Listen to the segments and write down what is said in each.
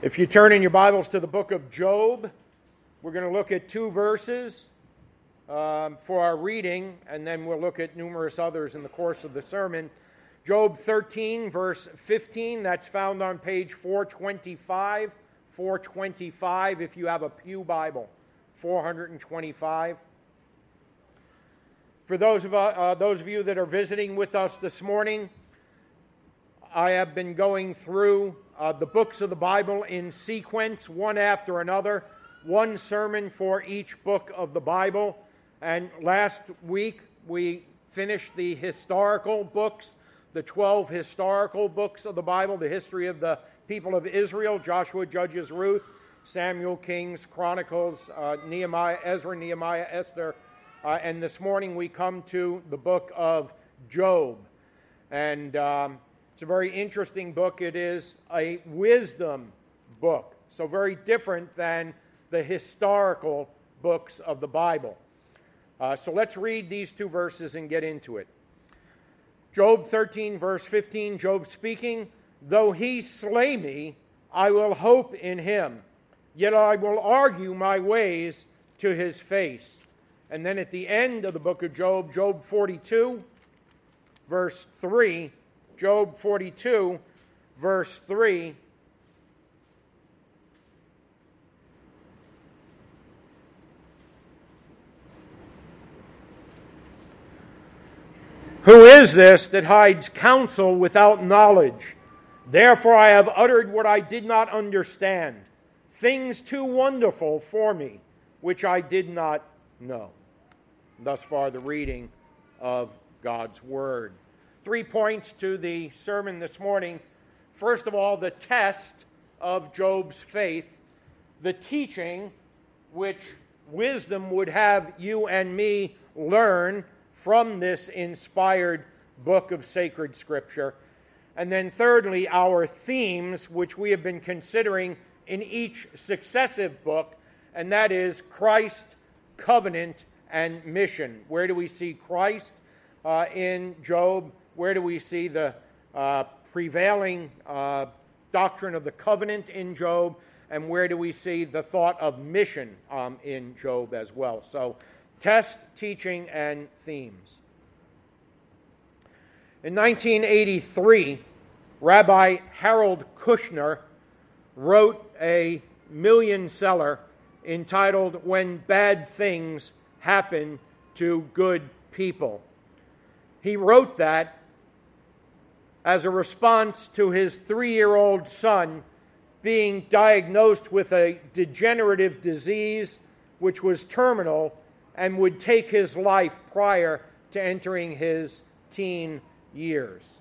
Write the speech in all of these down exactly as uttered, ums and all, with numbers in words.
If you turn in your Bibles to the book of Job, we're going to look at two verses um, for our reading, and then we'll look at numerous others in the course of the sermon. Job thirteen, verse fifteen, that's found on page four twenty-five, four twenty-five if you have a Pew Bible, four twenty-five. For those of, uh, those of you that are visiting with us this morning, I have been going through uh, the books of the Bible in sequence, one after another, one sermon for each book of the Bible. And last week we finished the historical books, the twelve historical books of the Bible, the history of the people of Israel, Joshua, Judges, Ruth, Samuel, Kings, Chronicles, uh, Nehemiah, Ezra, Nehemiah, Esther. Uh, and this morning we come to the book of Job. And um, it's a very interesting book. It is a wisdom book, so very different than the historical books of the Bible. Uh, so let's read these two verses and get into it. Job thirteen, verse fifteen, Job speaking, "Though he slay me, I will hope in him, yet I will argue my ways to his face." And then at the end of the book of Job, Job forty-two, verse three, Job forty-two, verse three, "Who is this that hides counsel without knowledge? Therefore I have uttered what I did not understand, things too wonderful for me, which I did not know." Thus far, the reading of God's Word. Three points to the sermon this morning. First of all, the test of Job's faith, the teaching which wisdom would have you and me learn from this inspired book of sacred Scripture. And then thirdly, our themes, which we have been considering in each successive book, and that is Christ, covenant, and mission. Where do we see Christ uh, in Job? Where do we see the uh, prevailing uh, doctrine of the covenant in Job? And where do we see the thought of mission um, in Job as well? So, test, teaching, and themes. In nineteen eighty-three, Rabbi Harold Kushner wrote a million seller entitled "When Bad Things Happen to Good People." He wrote that as a response to his three-year-old son being diagnosed with a degenerative disease which was terminal and would take his life prior to entering his teen years.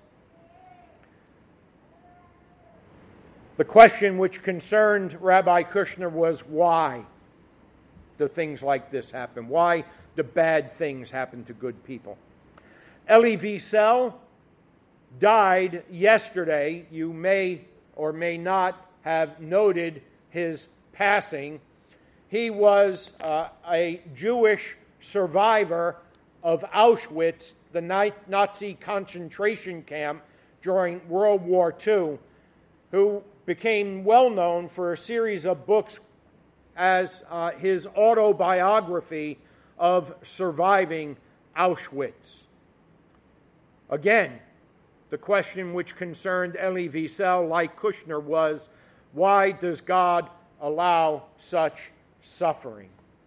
The question which concerned Rabbi Kushner was, why do things like this happen? Why do bad things happen to good people? Elie Wiesel died yesterday. You may or may not have noted his passing. He was uh, a Jewish survivor of Auschwitz, the Nazi concentration camp during World War Two, who became well known for a series of books as uh, his autobiography of surviving Auschwitz. Again, the question which concerned Elie Wiesel, like Kushner, was, why does God allow such suffering?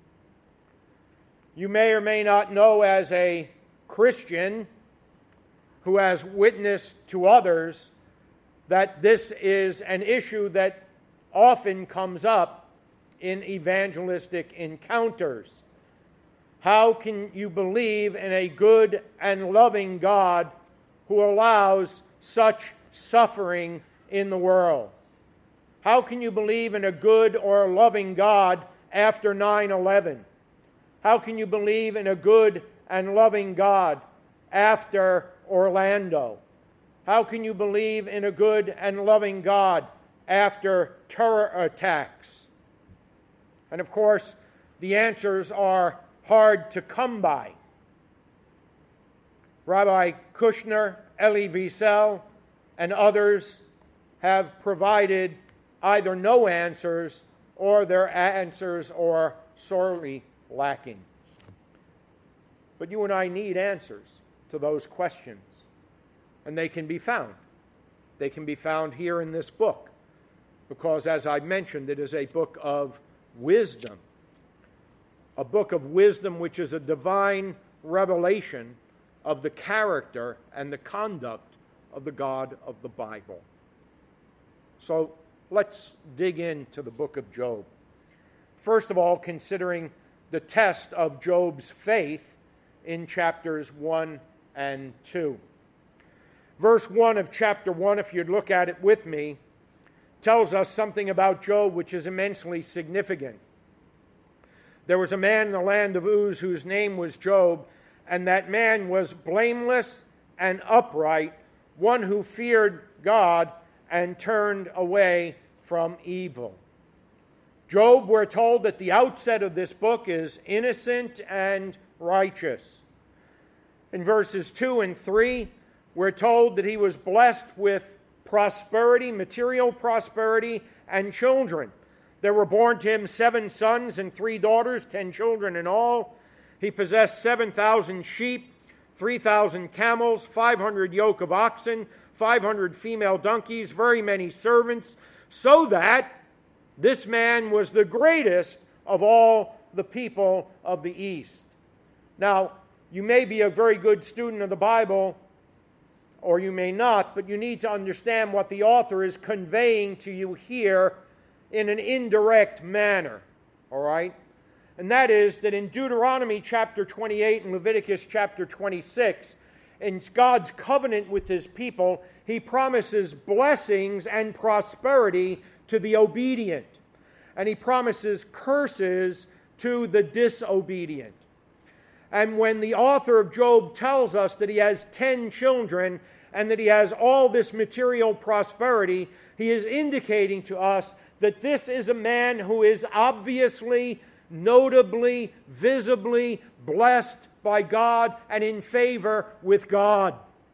You may or may not know, as a Christian who has witnessed to others, that this is an issue that often comes up in evangelistic encounters. How can you believe in a good and loving God who allows such suffering in the world? How can you believe in a good or loving God after nine eleven? How can you believe in a good and loving God after Orlando? How can you believe in a good and loving God after terror attacks? And of course, the answers are hard to come by. Rabbi Kushner, Elie Wiesel, and others have provided either no answers or their answers are sorely lacking. But you and I need answers to those questions, and they can be found. They can be found here in this book, because as I mentioned, it is a book of wisdom, a book of wisdom which is a divine revelation of the character and the conduct of the God of the Bible. So let's dig into the book of Job. First of all, considering the test of Job's faith in chapters one and two. Verse one of chapter one, if you'd look at it with me, tells us something about Job which is immensely significant. There was a man in the land of Uz whose name was Job, and that man was blameless and upright, one who feared God and turned away from evil. Job, we're told at the outset of this book, is innocent and righteous. In verses two and three, we're told that he was blessed with prosperity, material prosperity, and children. There were born to him seven sons and three daughters, ten children in all. He possessed seven thousand sheep, three thousand camels, five hundred yoke of oxen, five hundred female donkeys, very many servants, so that this man was the greatest of all the people of the East. Now, you may be a very good student of the Bible, or you may not, but you need to understand what the author is conveying to you here in an indirect manner, all right? And that is that in Deuteronomy chapter twenty-eight and Leviticus chapter twenty-six, in God's covenant with his people, he promises blessings and prosperity to the obedient, and he promises curses to the disobedient. And when the author of Job tells us that he has ten children and that he has all this material prosperity, he is indicating to us that this is a man who is obviously, notably, visibly blessed by God and in favor with God.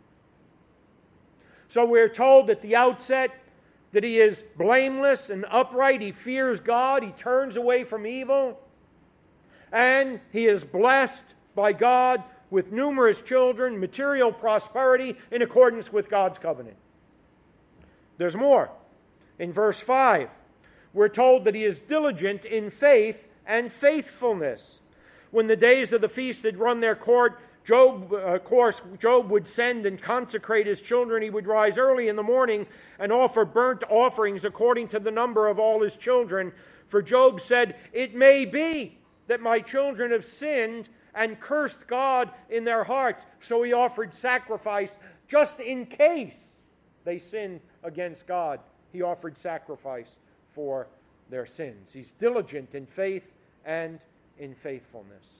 So we're told at the outset that he is blameless and upright. He fears God. He turns away from evil. And he is blessed by God with numerous children, material prosperity in accordance with God's covenant. There's more. In verse five, we're told that he is diligent in faith and faithfulness. When the days of the feast had run their course, Job, of course, Job would send and consecrate his children. He would rise early in the morning and offer burnt offerings according to the number of all his children. For Job said, "It may be that my children have sinned and cursed God in their hearts." So he offered sacrifice just in case they sinned against God. He offered sacrifice for their sins. He's diligent in faith and in faithfulness.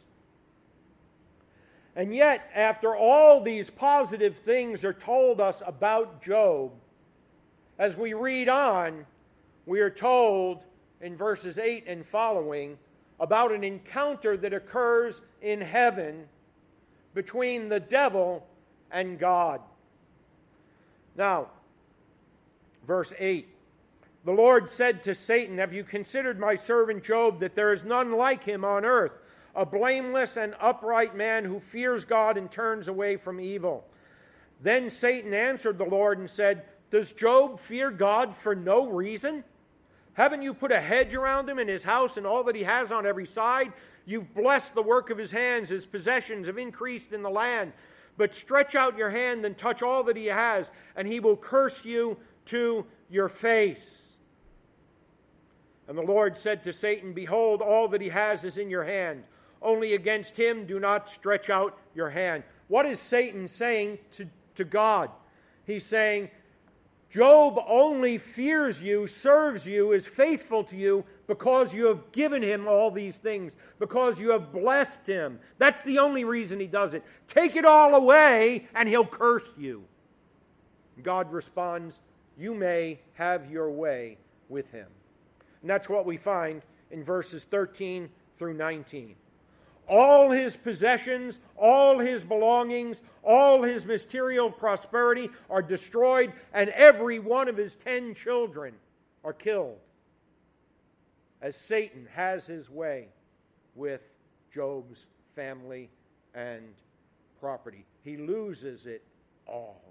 And yet, after all these positive things are told us about Job, as we read on, we are told in verses eight and following about an encounter that occurs in heaven between the devil and God. Now, verse eight, the Lord said to Satan, "Have you considered my servant Job, that there is none like him on earth, a blameless and upright man who fears God and turns away from evil?" Then Satan answered the Lord and said, "Does Job fear God for no reason? Haven't you put a hedge around him and his house and all that he has on every side? You've blessed the work of his hands. His possessions have increased in the land. But stretch out your hand and touch all that he has, and he will curse you to your face." And the Lord said to Satan, "Behold, all that he has is in your hand. Only against him do not stretch out your hand." What is Satan saying to, to God? He's saying, Job only fears you, serves you, is faithful to you because you have given him all these things, because you have blessed him. That's the only reason he does it. Take it all away and he'll curse you. God responds, "You may have your way with him." And that's what we find in verses thirteen through nineteen. All his possessions, all his belongings, all his material prosperity are destroyed, and every one of his ten children are killed, as Satan has his way with Job's family and property. He loses it all.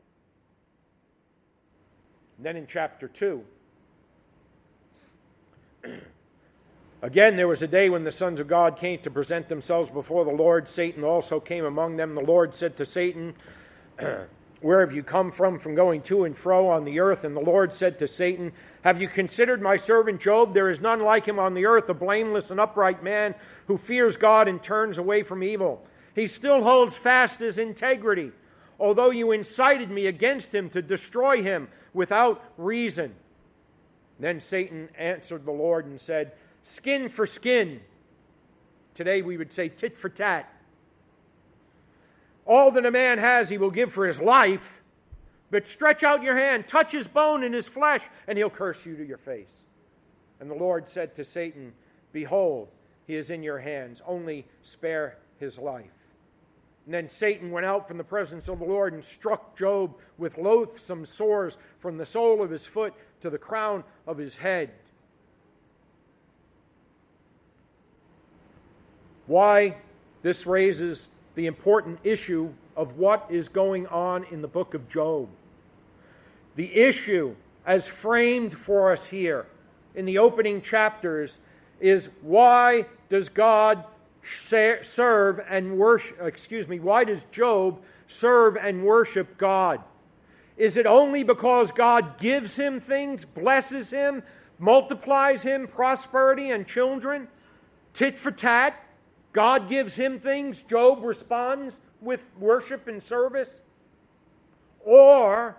And then in chapter two, again, there was a day when the sons of God came to present themselves before the Lord. Satan also came among them. The Lord said to Satan, where have you come from, from going to and fro on the earth? And the Lord said to Satan, have you considered my servant Job? There is none like him on the earth, a blameless and upright man who fears God and turns away from evil. He still holds fast his integrity, although you incited me against him to destroy him without reason. Then Satan answered the Lord and said, skin for skin. Today we would say tit for tat. All that a man has he will give for his life, but stretch out your hand, touch his bone and his flesh, and he'll curse you to your face. And the Lord said to Satan, behold, he is in your hands, only spare his life. And then Satan went out from the presence of the Lord and struck Job with loathsome sores from the sole of his foot to the crown of his head. Why this raises the important issue of what is going on in the book of Job. The issue, as framed for us here in the opening chapters, is why does God serve and worship, excuse me, why does Job serve and worship God? Is it only because God gives him things, blesses him, multiplies him prosperity and children? Tit for tat? God gives him things, Job responds with worship and service? Or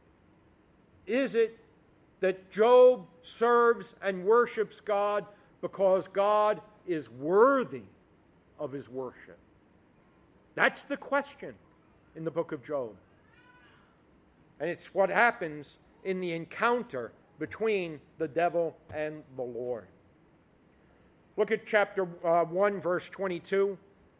is it that Job serves and worships God because God is worthy of his worship? That's the question in the book of Job. And it's what happens in the encounter between the devil and the Lord. Look at chapter uh, one, verse twenty-two.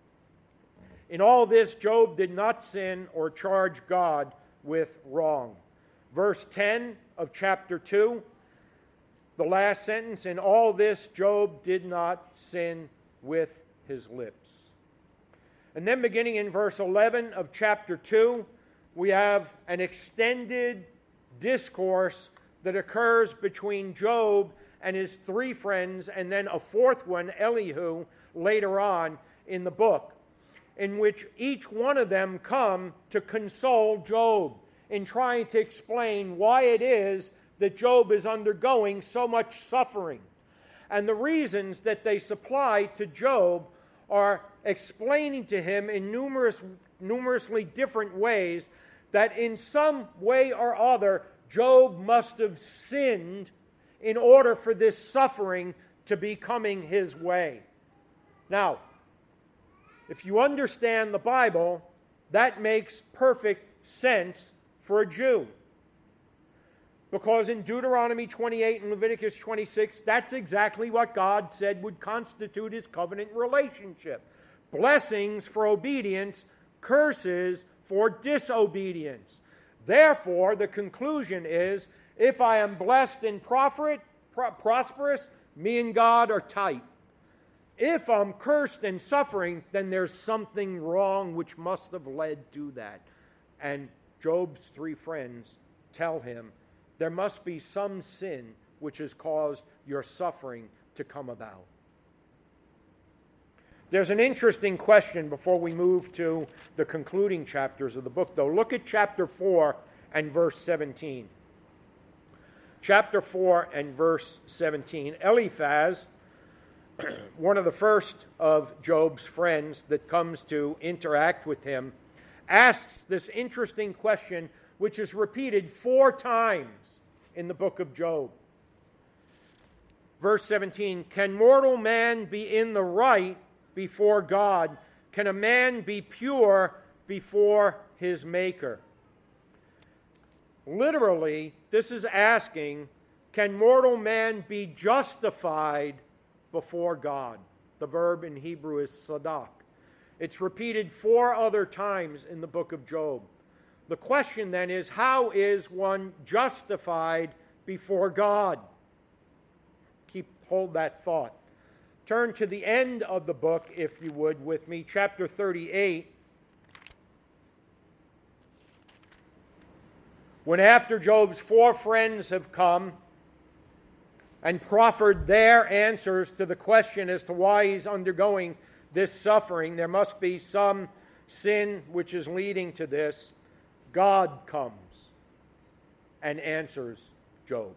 In all this, Job did not sin or charge God with wrong. Verse ten of chapter two, the last sentence, in all this, Job did not sin with his lips. And then beginning in verse eleven of chapter two, we have an extended discourse that occurs between Job and his three friends, and then a fourth one, Elihu, later on in the book, in which each one of them come to console Job in trying to explain why it is that Job is undergoing so much suffering. And the reasons that they supply to Job are explaining to him in numerous, numerously different ways that in some way or other, Job must have sinned in order for this suffering to be coming his way. Now, if you understand the Bible, that makes perfect sense for a Jew. Because in Deuteronomy twenty-eight and Leviticus twenty-six, that's exactly what God said would constitute his covenant relationship. Blessings for obedience, curses for disobedience. Therefore, the conclusion is, if I am blessed and profit, pro- prosperous, me and God are tight. If I'm cursed and suffering, then there's something wrong which must have led to that. And Job's three friends tell him, there must be some sin which has caused your suffering to come about. There's an interesting question before we move to the concluding chapters of the book, though. Look at chapter four and verse seventeen. Chapter four and verse seventeen. Eliphaz, one of the first of Job's friends that comes to interact with him, asks this interesting question, which is repeated four times in the book of Job. Verse seventeen, can mortal man be in the right before God? Can a man be pure before his Maker? Literally, this is asking, can mortal man be justified before God? The verb in Hebrew is sadak. It's repeated four other times in the book of Job. The question then is, how is one justified before God? keep hold that thought. Turn to the end of the book, if you would, with me, chapter thirty-eight. When after Job's four friends have come and proffered their answers to the question as to why he's undergoing this suffering, there must be some sin which is leading to this. God comes and answers Job.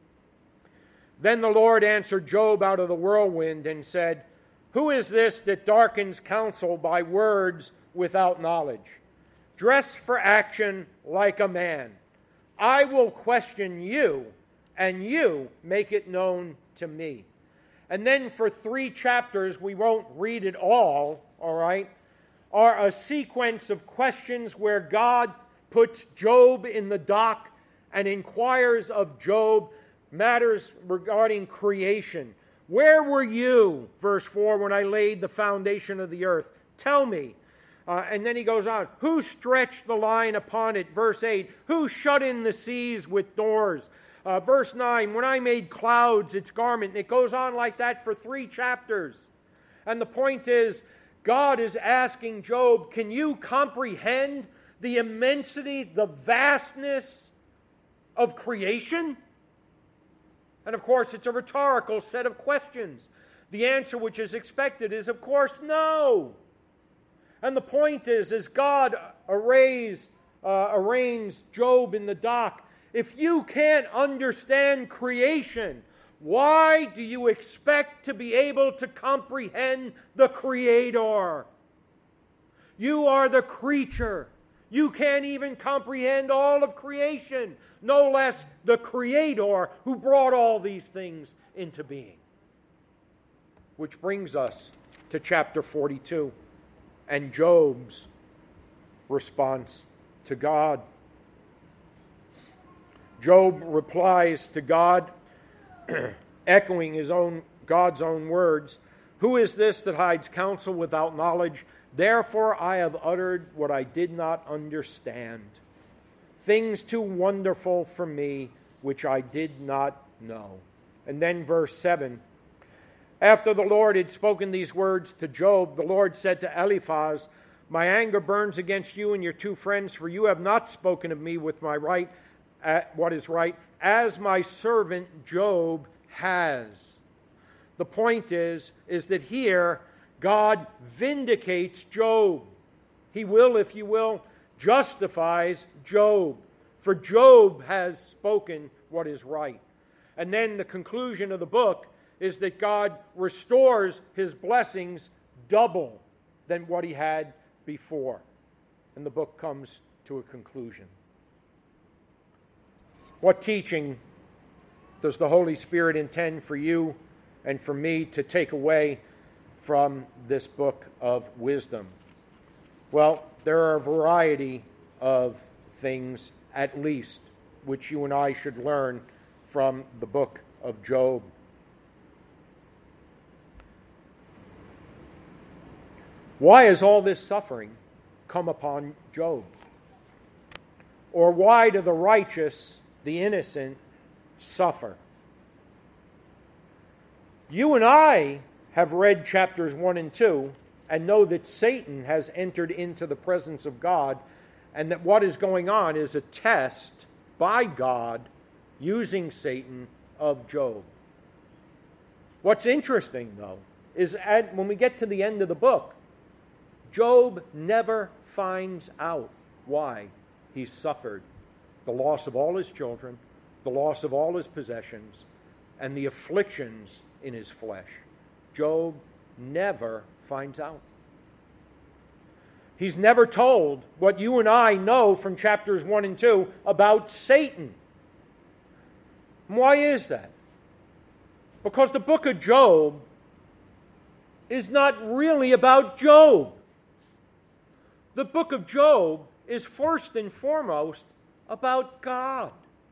Then the Lord answered Job out of the whirlwind and said, "Who is this that darkens counsel by words without knowledge? Dress for action like a man. I will question you, and you make it known to me." And then for three chapters, we won't read it all, all right, are a sequence of questions where God puts Job in the dock and inquires of Job matters regarding creation. Where were you, verse four, when I laid the foundation of the earth? Tell me. Uh, and then he goes on, who stretched the line upon it? Verse eight, who shut in the seas with doors? Uh, verse nine, when I made clouds its garment. And it goes on like that for three chapters. And the point is, God is asking Job, can you comprehend the immensity, the vastness of creation? And of course, it's a rhetorical set of questions. The answer which is expected is, of course, no. And the point is, as God arrays, uh, arraigns Job in the dock, if you can't understand creation, why do you expect to be able to comprehend the Creator? You are the creature. You can't even comprehend all of creation, no less the Creator who brought all these things into being. Which brings us to chapter forty-two and Job's response to God. Job replies to God, echoing his own God's own words, "Who is this that hides counsel without knowledge? Therefore I have uttered what I did not understand, things too wonderful for me, which I did not know." And then verse seven, after the Lord had spoken these words to Job, the Lord said to Eliphaz, "My anger burns against you and your two friends, for you have not spoken of me with my right, at what is right, as my servant Job has." The point is, is that here God vindicates Job. He will, if you will, justifies Job. For Job has spoken what is right. And then the conclusion of the book is that God restores his blessings double than what he had before. And the book comes to a conclusion. What teaching does the Holy Spirit intend for you and for me to take away from this book of wisdom? Well, there are a variety of things, at least, which you and I should learn from the book of Job. Why has all this suffering come upon Job? Or why do the righteous, the innocent, suffer? You and I have read chapters one and two and know that Satan has entered into the presence of God and that what is going on is a test by God using Satan of Job. What's interesting, though, is at, when we get to the end of the book, Job never finds out why he suffered the loss of all his children, the loss of all his possessions, and the afflictions in his flesh. Job never finds out. He's never told what you and I know from chapters one and two about Satan. Why is that? Because the book of Job is not really about Job. The book of Job is first and foremost about God.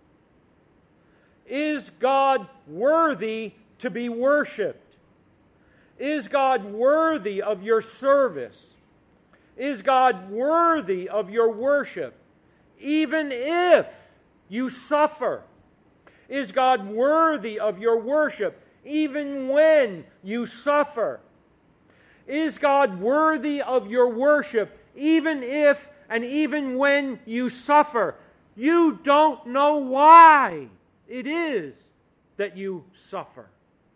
Is God worthy to be worshipped? Is God worthy of your service? Is God worthy of your worship, even if you suffer? Is God worthy of your worship, even when you suffer? Is God worthy of your worship, even if and even when you suffer? You don't know why it is that you suffer.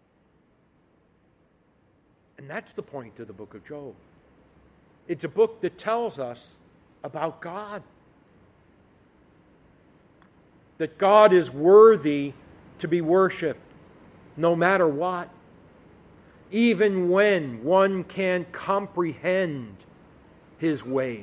And that's the point of the book of Job. It's a book that tells us about God. That God is worthy to be worshipped, no matter what. Even when one can't comprehend His ways.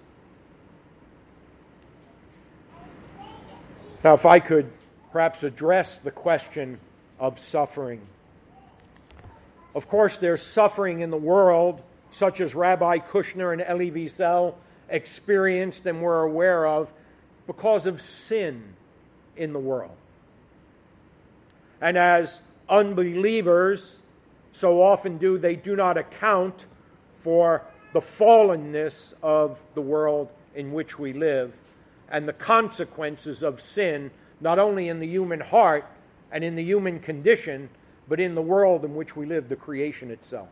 Now, if I could perhaps address the question of suffering. Of course, there's suffering in the world, such as Rabbi Kushner and Elie Wiesel experienced and were aware of, because of sin in the world. And as unbelievers so often do, they do not account for the fallenness of the world in which we live and the consequences of sin, not only in the human heart and in the human condition, but in the world in which we live, the creation itself.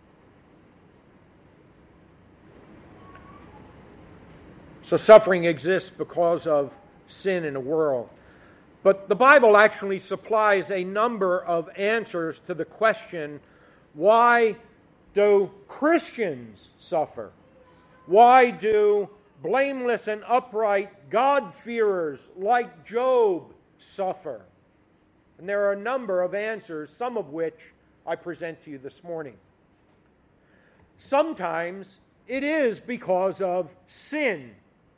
So suffering exists because of sin in the world. But the Bible actually supplies a number of answers to the question, why do Christians suffer? Why do blameless and upright God-fearers like Job suffer? And there are a number of answers, some of which I present to you this morning. Sometimes it is because of sin.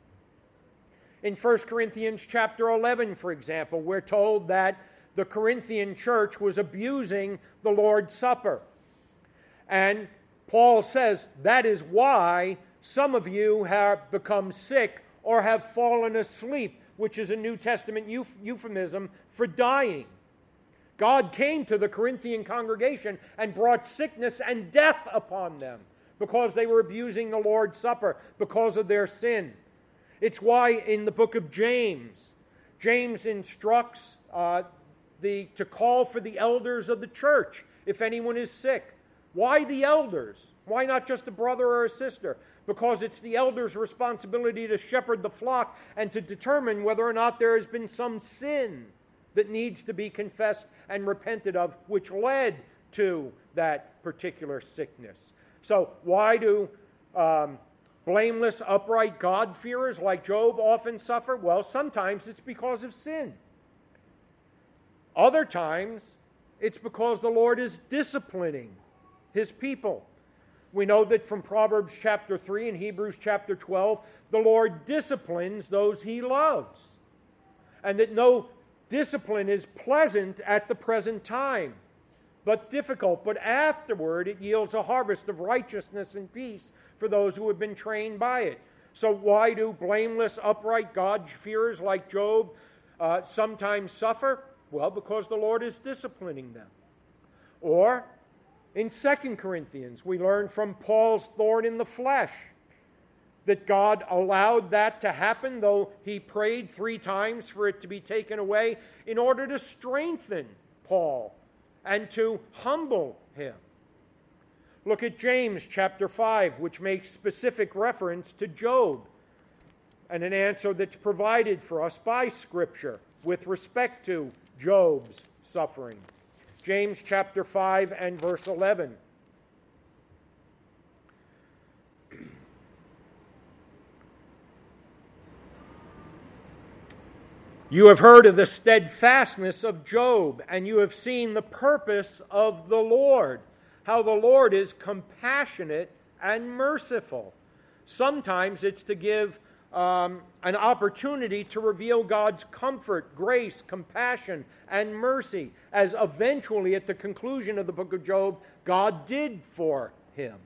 In First Corinthians chapter eleven, for example, we're told that the Corinthian church was abusing the Lord's Supper. And Paul says that is why some of you have become sick or have fallen asleep, which is a New Testament euphemism for dying. God came to the Corinthian congregation and brought sickness and death upon them because they were abusing the Lord's Supper, because of their sin. It's why in the book of James, James instructs uh, the to call for the elders of the church if anyone is sick. Why the elders? Why not just a brother or a sister? Because it's the elders' responsibility to shepherd the flock and to determine whether or not there has been some sin that needs to be confessed and repented of, which led to that particular sickness. So why do um, blameless, upright God-fearers like Job often suffer? Well, sometimes it's because of sin. Other times, it's because the Lord is disciplining His people. We know that from Proverbs chapter three and Hebrews chapter twelve, the Lord disciplines those He loves. And that no discipline is pleasant at the present time, but difficult. But afterward, it yields a harvest of righteousness and peace for those who have been trained by it. So why do blameless, upright God-fearers like Job uh, sometimes suffer? Well, because the Lord is disciplining them. Or in Second Corinthians, we learn from Paul's thorn in the flesh that God allowed that to happen, though he prayed three times for it to be taken away, in order to strengthen Paul and to humble him. Look at James chapter five, which makes specific reference to Job, and an answer that's provided for us by Scripture with respect to Job's suffering. James chapter five and verse eleven. You have heard of the steadfastness of Job, and you have seen the purpose of the Lord, how the Lord is compassionate and merciful. Sometimes it's to give um, an opportunity to reveal God's comfort, grace, compassion, and mercy, as eventually at the conclusion of the book of Job, God did for him.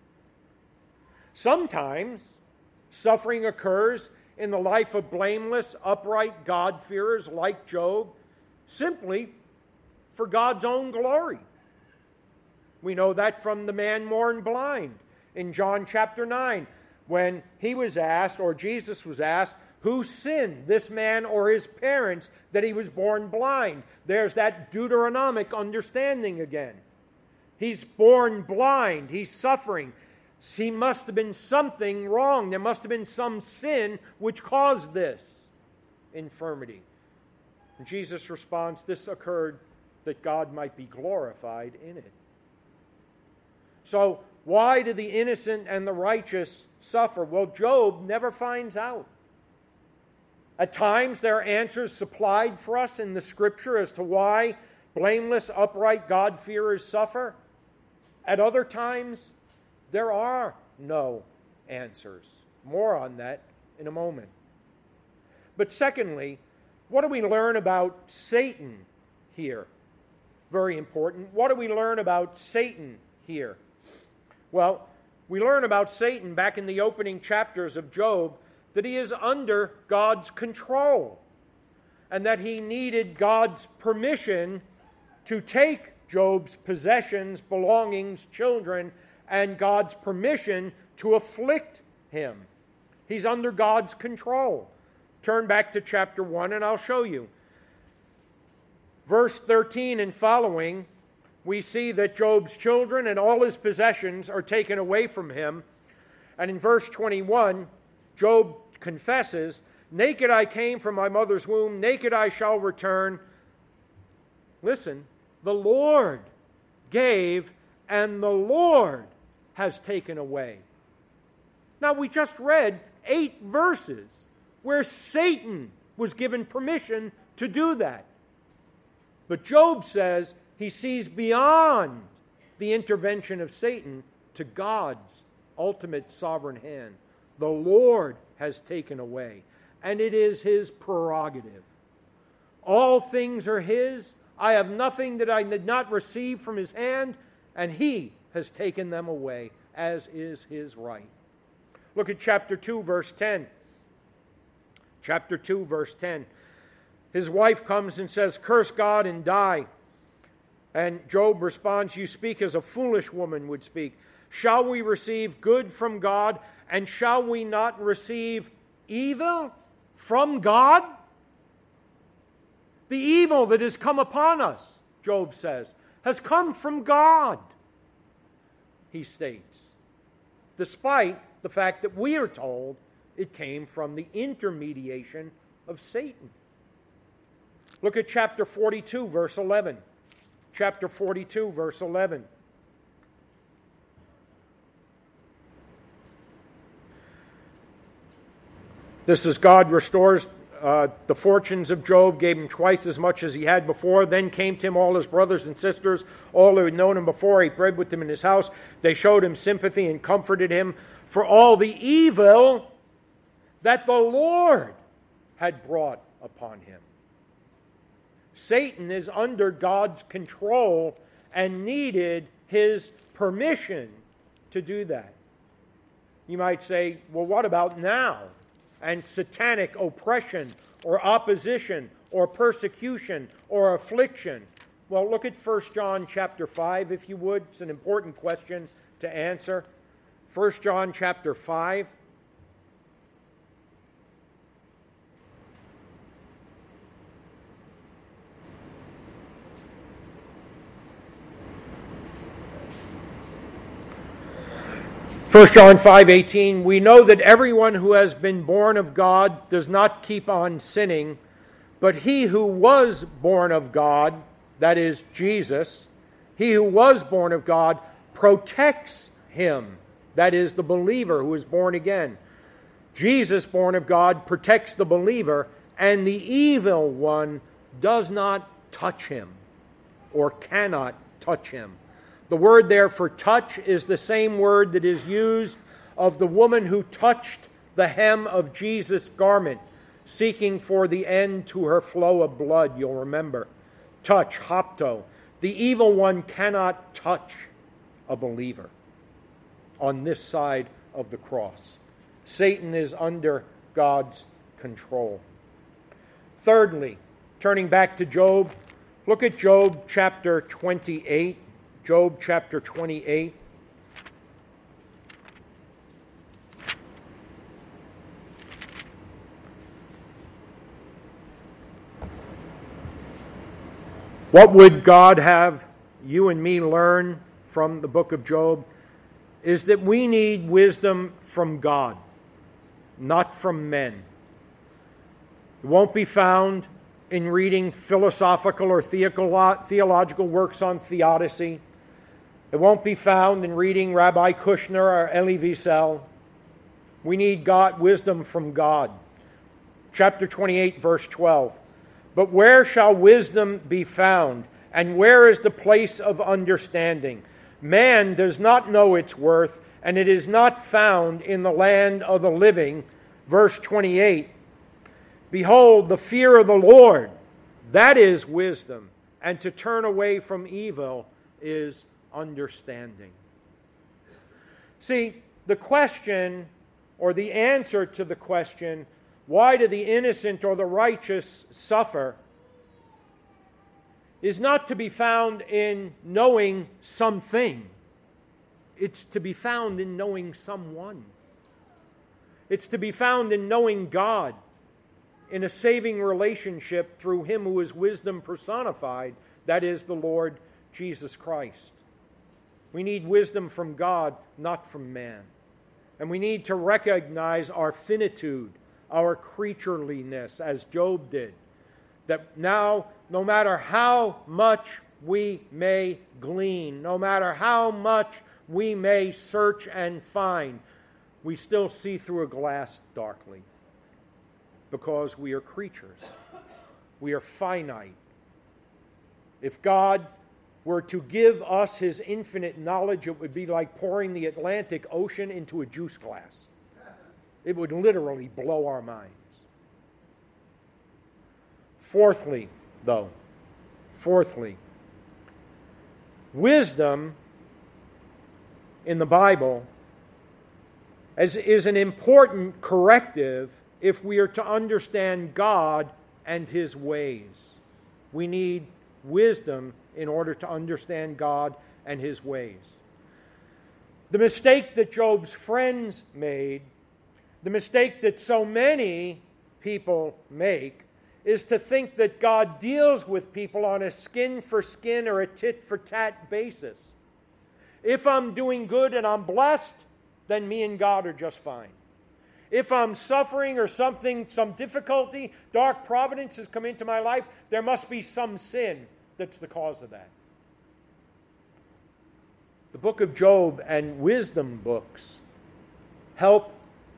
Sometimes suffering occurs in the life of blameless, upright God-fearers like Job, simply for God's own glory. We know that from the man born blind in John chapter nine, when he was asked, or Jesus was asked, Who sinned, this man or his parents, that he was born blind? There's that Deuteronomic understanding again. He's born blind. He's suffering. He must have been something wrong. There must have been some sin which caused this infirmity. And Jesus responds, this occurred that God might be glorified in it. So, why do the innocent and the righteous suffer? Well, Job never finds out. At times, there are answers supplied for us in the Scripture as to why blameless, upright, God-fearers suffer. At other times, there are no answers. More on that in a moment. But secondly, what do we learn about Satan here? Very important. What do we learn about Satan here? Well, we learn about Satan back in the opening chapters of Job that he is under God's control and that he needed God's permission to take Job's possessions, belongings, children, and God's permission to afflict him. He's under God's control. Turn back to chapter one and I'll show you. Verse thirteen and following, we see that Job's children and all his possessions are taken away from him. And in verse twenty-one, Job confesses, naked I came from my mother's womb, naked I shall return. Listen, the Lord gave and the Lord has taken away. Now we just read eight verses where Satan was given permission to do that. But Job says he sees beyond the intervention of Satan to God's ultimate sovereign hand. The Lord has taken away, and it is his prerogative. All things are his. I have nothing that I did not receive from his hand, and he has taken them away, as is his right. Look at chapter two, verse ten. Chapter two, verse ten. His wife comes and says, curse God and die. And Job responds, you speak as a foolish woman would speak. Shall we receive good from God, and shall we not receive evil from God? The evil that has come upon us, Job says, has come from God, he states, despite the fact that we are told it came from the intermediation of Satan. Look at chapter forty-two, verse eleven. Chapter forty-two, verse eleven. This is God restores uh, the fortunes of Job, gave him twice as much as he had before. Then came to him all his brothers and sisters, all who had known him before. He prayed with them in his house. They showed him sympathy and comforted him for all the evil that the Lord had brought upon him. Satan is under God's control and needed his permission to do that. You might say, well, what about now? And satanic oppression or opposition or persecution or affliction. Well, look at First John chapter five, if you would. It's an important question to answer. First John chapter five. First John five eighteen, we know that everyone who has been born of God does not keep on sinning, but he who was born of God, that is Jesus, he who was born of God protects him, that is the believer who is born again. Jesus, born of God, protects the believer, and the evil one does not touch him or cannot touch him. The word there for touch is the same word that is used of the woman who touched the hem of Jesus' garment, seeking for the end to her flow of blood, you'll remember. Touch, hapto. The evil one cannot touch a believer on this side of the cross. Satan is under God's control. Thirdly, turning back to Job, look at Job chapter twenty-eight. Job chapter twenty-eight. What would God have you and me learn from the book of Job is that we need wisdom from God, not from men. It won't be found in reading philosophical or theological works on theodicy. It won't be found in reading Rabbi Kushner or Elie Wiesel. We need God, wisdom from God. Chapter twenty-eight, verse twelve. But where shall wisdom be found? And where is the place of understanding? Man does not know its worth, and it is not found in the land of the living. Verse twenty-eight. Behold, the fear of the Lord, that is wisdom, and to turn away from evil is understanding. See, the question, or the answer to the question, why do the innocent or the righteous suffer, is not to be found in knowing something. It's to be found in knowing someone. It's to be found in knowing God, in a saving relationship through Him who is wisdom personified, that is the Lord Jesus Christ. We need wisdom from God, not from man. And we need to recognize our finitude, our creatureliness, as Job did. That now, no matter how much we may glean, no matter how much we may search and find, we still see through a glass darkly. Because we are creatures. We are finite. If God were to give us His infinite knowledge, it would be like pouring the Atlantic Ocean into a juice glass. It would literally blow our minds. Fourthly, though, fourthly, wisdom in the Bible as is an important corrective if we are to understand God and His ways. We need wisdom in order to understand God and His ways. The mistake that Job's friends made, the mistake that so many people make, is to think that God deals with people on a skin-for-skin or a tit-for-tat basis. If I'm doing good and I'm blessed, then me and God are just fine. If I'm suffering or something, some difficulty, dark providence has come into my life, there must be some sin that's the cause of that. The book of Job and wisdom books help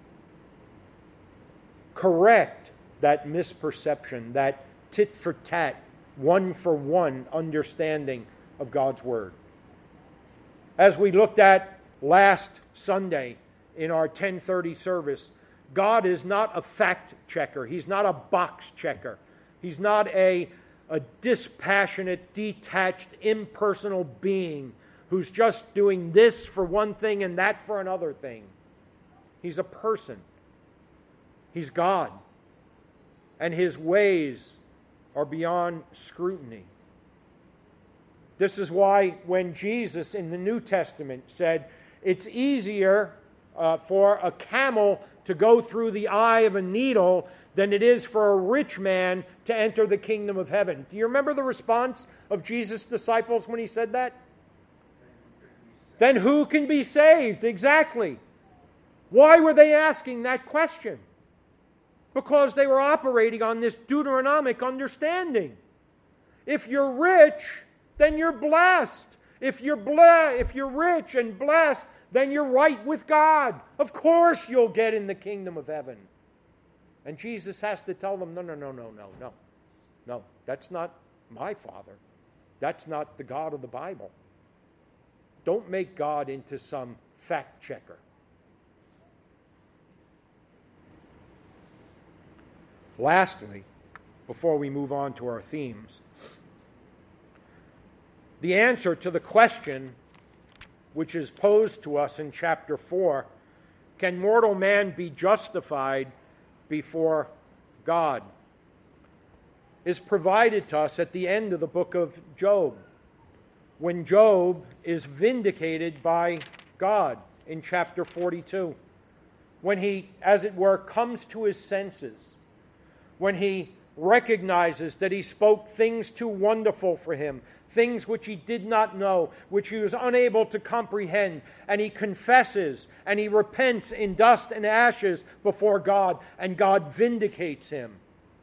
correct that misperception, that tit-for-tat, one-for-one understanding of God's Word. As we looked at last Sunday in our ten thirty service, God is not a fact checker. He's not a box checker. He's not a, a dispassionate, detached, impersonal being who's just doing this for one thing and that for another thing. He's a person. He's God. And His ways are beyond scrutiny. This is why when Jesus in the New Testament said, it's easier uh, for a camel to go through the eye of a needle than it is for a rich man to enter the kingdom of heaven. Do you remember the response of Jesus' disciples when He said that? Then who can be saved? Exactly. Why were they asking that question? Because they were operating on this Deuteronomic understanding. If you're rich, then you're blessed. If you're ble- if you're rich and blessed, then you're right with God. Of course you'll get in the kingdom of heaven. And Jesus has to tell them, no, no, no, no, no, no. No, that's not my Father. That's not the God of the Bible. Don't make God into some fact checker. Lastly, before we move on to our themes, the answer to the question which is posed to us in chapter four, can mortal man be justified before God, is provided to us at the end of the book of Job, when Job is vindicated by God in chapter forty-two, when he, as it were, comes to his senses, when he recognizes that he spoke things too wonderful for him, things which he did not know, which he was unable to comprehend, and he confesses and he repents in dust and ashes before God, and God vindicates him.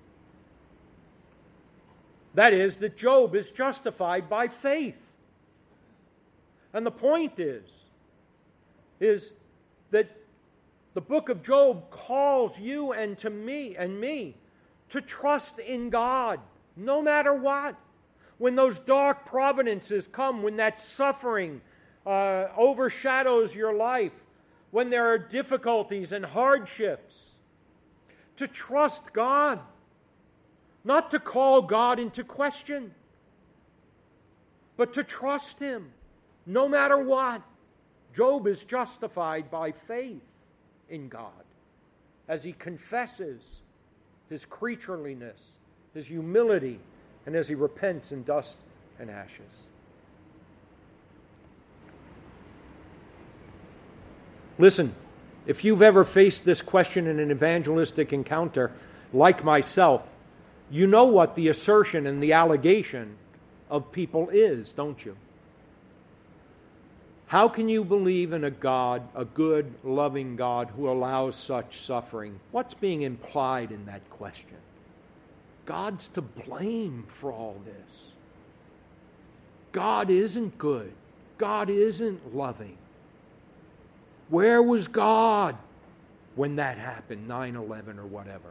That is, that Job is justified by faith. And the point is, is that the book of Job calls you and to me and me to trust in God, no matter what. When those dark providences come, when that suffering uh, overshadows your life, when there are difficulties and hardships, to trust God, not to call God into question, but to trust Him, no matter what. Job is justified by faith in God as he confesses his creatureliness, his humility, and as he repents in dust and ashes. Listen, if you've ever faced this question in an evangelistic encounter, like myself, you know what the assertion and the allegation of people is, don't you? How can you believe in a God, a good, loving God, who allows such suffering? What's being implied in that question? God's to blame for all this. God isn't good. God isn't loving. Where was God when that happened, nine eleven or whatever?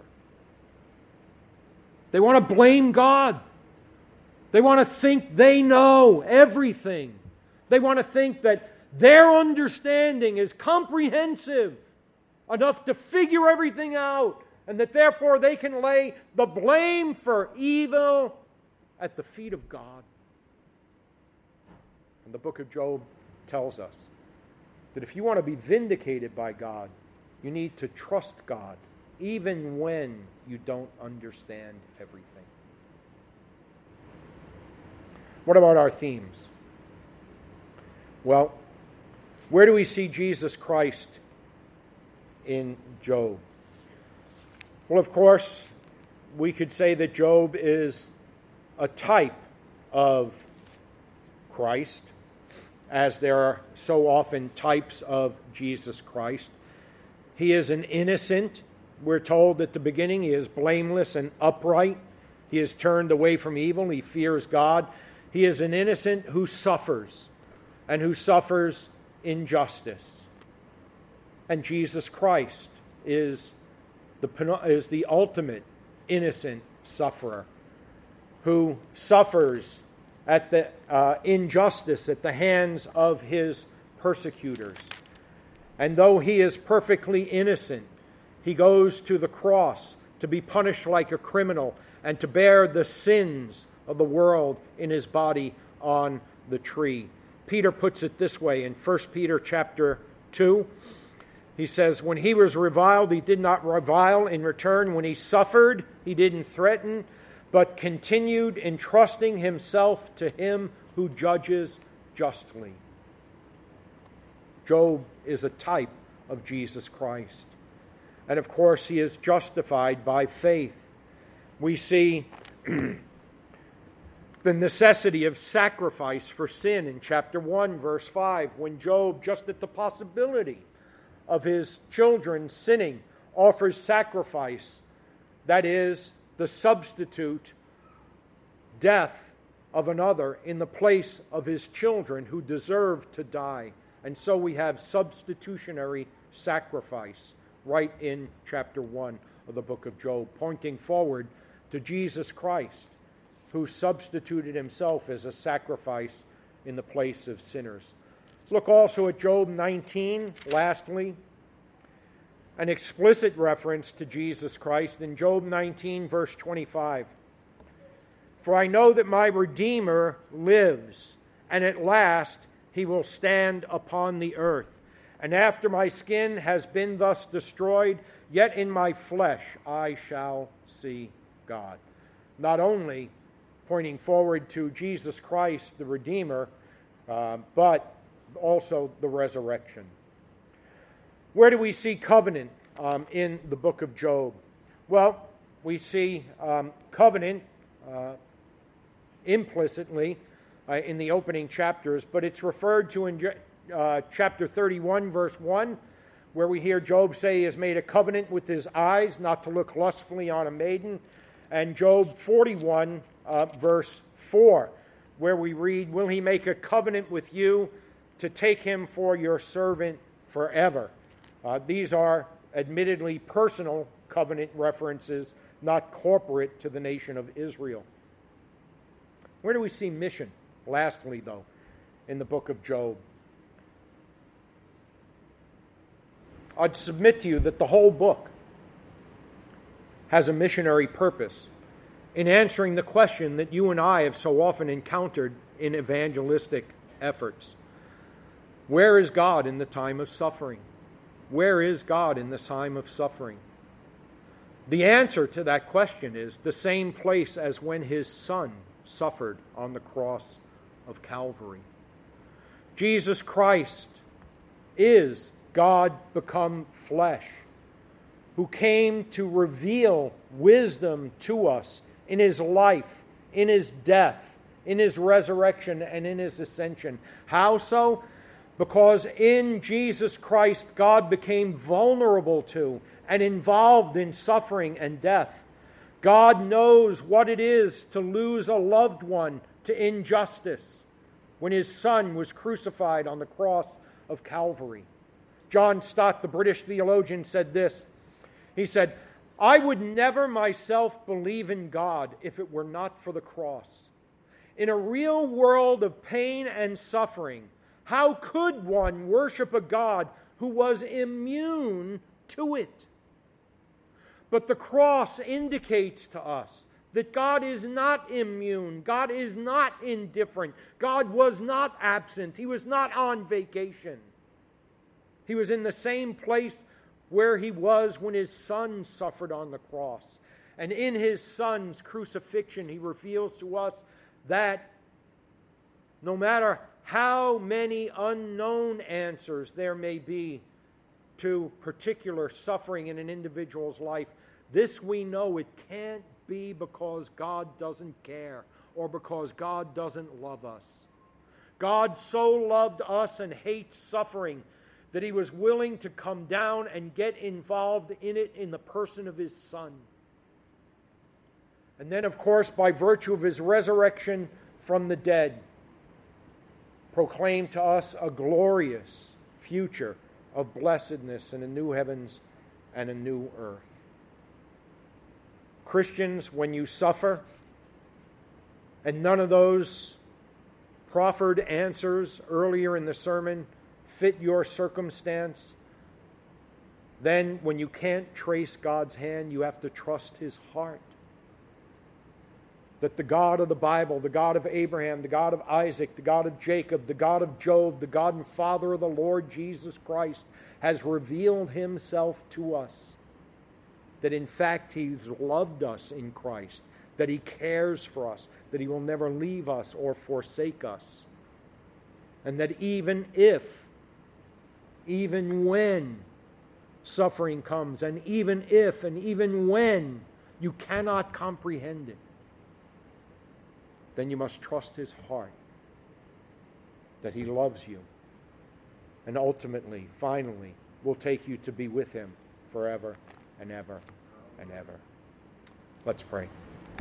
They want to blame God. They want to think they know everything. They want to think that their understanding is comprehensive enough to figure everything out, and that therefore they can lay the blame for evil at the feet of God. And the book of Job tells us that if you want to be vindicated by God, you need to trust God, even when you don't understand everything. What about our themes? Well, where do we see Jesus Christ in Job? Well, of course, we could say that Job is a type of Christ, as there are so often types of Jesus Christ. He is an innocent. We're told at the beginning he is blameless and upright. He has turned away from evil. He fears God. He is an innocent who suffers, and who suffers injustice. And Jesus Christ is the, is the ultimate innocent sufferer, who suffers at the uh, injustice at the hands of his persecutors. And though he is perfectly innocent, he goes to the cross to be punished like a criminal and to bear the sins of the world in his body on the tree. Peter puts it this way in First Peter chapter two. He says, when he was reviled, he did not revile in return. When he suffered, he didn't threaten, but continued entrusting himself to him who judges justly. Job is a type of Jesus Christ. And of course, he is justified by faith. We see the necessity of sacrifice for sin in chapter one, verse five, when Job, just at the possibility of his children sinning, offers sacrifice, that is, the substitute death of another in the place of his children who deserve to die. And so we have substitutionary sacrifice right in chapter one of the book of Job, pointing forward to Jesus Christ, who substituted himself as a sacrifice in the place of sinners. Look also at Job nineteen, lastly, an explicit reference to Jesus Christ in Job nineteen, verse twenty-five. For I know that my Redeemer lives, and at last he will stand upon the earth. And after my skin has been thus destroyed, yet in my flesh I shall see God. Not only pointing forward to Jesus Christ, the Redeemer, uh, but also the resurrection. Where do we see covenant um, in the book of Job? Well, we see um, covenant uh, implicitly uh, in the opening chapters, but it's referred to in uh, chapter thirty-one, verse one, where we hear Job say he has made a covenant with his eyes not to look lustfully on a maiden, and Job forty-one, uh, verse four, where we read, will he make a covenant with you to take him for your servant forever? Uh, these are admittedly personal covenant references, not corporate to the nation of Israel. Where do we see mission, lastly, though, in the book of Job? I'd submit to you that the whole book has a missionary purpose in answering the question that you and I have so often encountered in evangelistic efforts. Where is God in the time of suffering? Where is God in the time of suffering? The answer to that question is the same place as when his Son suffered on the cross of Calvary. Jesus Christ is God become flesh, who came to reveal wisdom to us in his life, in his death, in his resurrection, and in his ascension. How so? Because in Jesus Christ, God became vulnerable to and involved in suffering and death. God knows what it is to lose a loved one to injustice when his Son was crucified on the cross of Calvary. John Stott, the British theologian, said this. He said, I would never myself believe in God if it were not for the cross. In a real world of pain and suffering, how could one worship a God who was immune to it? But the cross indicates to us that God is not immune. God is not indifferent. God was not absent. He was not on vacation. He was in the same place where he was when his Son suffered on the cross. And in his Son's crucifixion, he reveals to us that no matter how many unknown answers there may be to particular suffering in an individual's life, this we know it can't be because God doesn't care or because God doesn't love us. God so loved us and hates suffering that he was willing to come down and get involved in it in the person of his Son. And then, of course, by virtue of his resurrection from the dead, proclaim to us a glorious future of blessedness in a new heavens and a new earth. Christians, when you suffer, and none of those proffered answers earlier in the sermon fit your circumstance, then when you can't trace God's hand, you have to trust his heart. That the God of the Bible, the God of Abraham, the God of Isaac, the God of Jacob, the God of Job, the God and Father of the Lord Jesus Christ has revealed himself to us. That in fact he's loved us in Christ, that he cares for us, that he will never leave us or forsake us. And that even if, even when suffering comes, and even if and even when you cannot comprehend it, then you must trust his heart, that he loves you, and ultimately, finally, will take you to be with him forever and ever and ever. Let's pray.